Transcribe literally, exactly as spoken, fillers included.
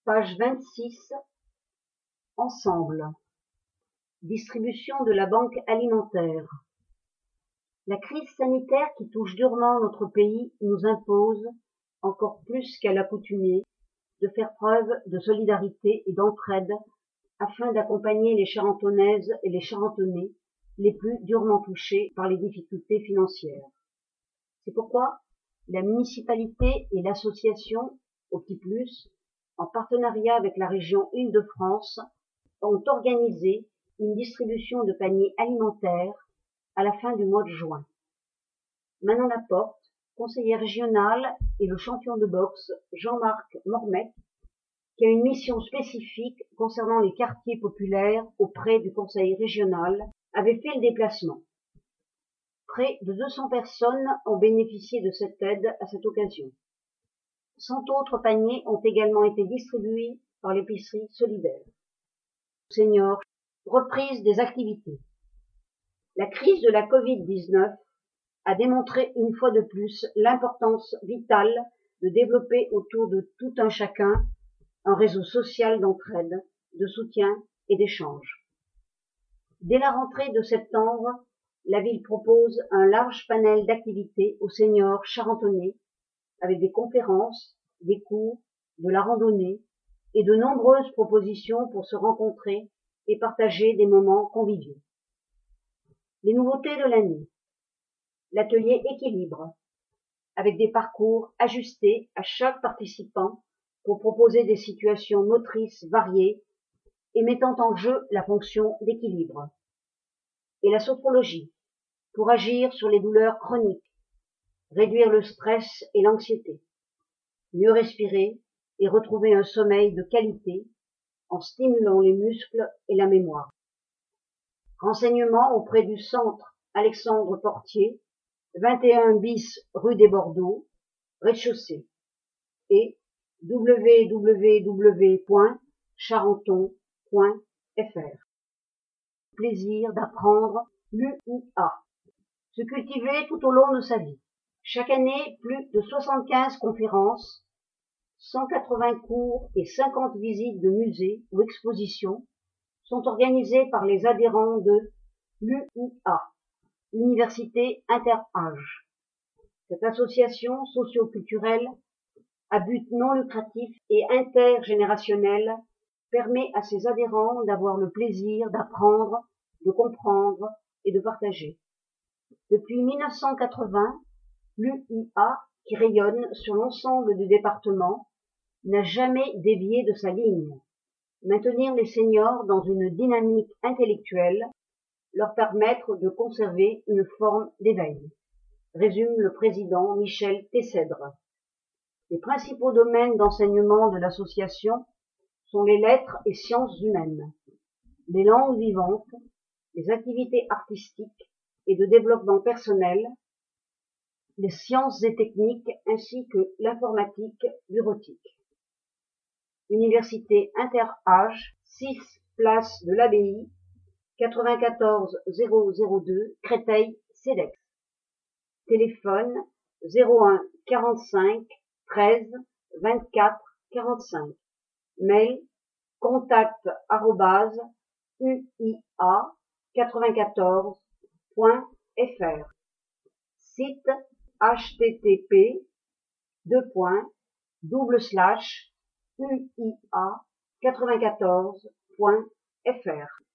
Page vingt-six. Ensemble. Distribution de la banque alimentaire. La crise sanitaire qui touche durement notre pays nous impose, encore plus qu'à l'accoutumée, de faire preuve de solidarité et d'entraide afin d'accompagner les Charentonnaises et les Charentonnais les plus durement touchés par les difficultés financières. C'est pourquoi la municipalité et l'association Au Petit Plus, en partenariat avec la région Île-de-France, ont organisé une distribution de paniers alimentaires à la fin du mois de juin. Manon Laporte, conseillère régionale, et le champion de boxe Jean-Marc Mormec, qui a une mission spécifique concernant les quartiers populaires auprès du conseil régional, avaient fait le déplacement. Près de deux cents personnes ont bénéficié de cette aide à cette occasion. cent autres paniers ont également été distribués par l'épicerie solidaire. Seniors, reprise des activités. La crise de la covid dix-neuf a démontré une fois de plus l'importance vitale de développer autour de tout un chacun un réseau social d'entraide, de soutien et d'échange. Dès la rentrée de septembre, la ville propose un large panel d'activités aux seniors charentonnais avec des conférences, des cours, de la randonnée et de nombreuses propositions pour se rencontrer et partager des moments conviviaux. Les nouveautés de l'année. L'atelier équilibre, avec des parcours ajustés à chaque participant pour proposer des situations motrices variées et mettant en jeu la fonction d'équilibre. Et la sophrologie, pour agir sur les douleurs chroniques, réduire le stress et l'anxiété, mieux respirer et retrouver un sommeil de qualité en stimulant les muscles et la mémoire. Renseignements auprès du centre Alexandre Portier, vingt et un bis rue des Bordeaux, rez-de-chaussée, et w w w point charenton point f r. Plaisir d'apprendre l'U I A. Se cultiver tout au long de sa vie. Chaque année, plus de soixante-quinze conférences, cent quatre-vingts cours et cinquante visites de musées ou expositions sont organisées par les adhérents de l'U I A, Université Interâge. Cette association socio-culturelle à but non lucratif et intergénérationnel permet à ses adhérents d'avoir le plaisir d'apprendre, de comprendre et de partager. Depuis mille neuf cent quatre-vingts, l'U I A, qui rayonne sur l'ensemble du département, n'a jamais dévié de sa ligne. Maintenir les seniors dans une dynamique intellectuelle, leur permettre de conserver une forme d'éveil, résume le président Michel Tessèdre. Les principaux domaines d'enseignement de l'association sont les lettres et sciences humaines, les langues vivantes, les activités artistiques et de développement personnel, les sciences et techniques ainsi que l'informatique bureautique. Université Interâge, six place de l'Abbaye, quatre-vingt-quatorze zéro zéro deux, Créteil-Cedex. Téléphone zéro un quarante-cinq treize vingt-quatre quarante-cinq. Mail contact arobase uia quatre-vingt-quatorze point f r. Site http deux points double slash uia quatre-vingt-quatorze point f r.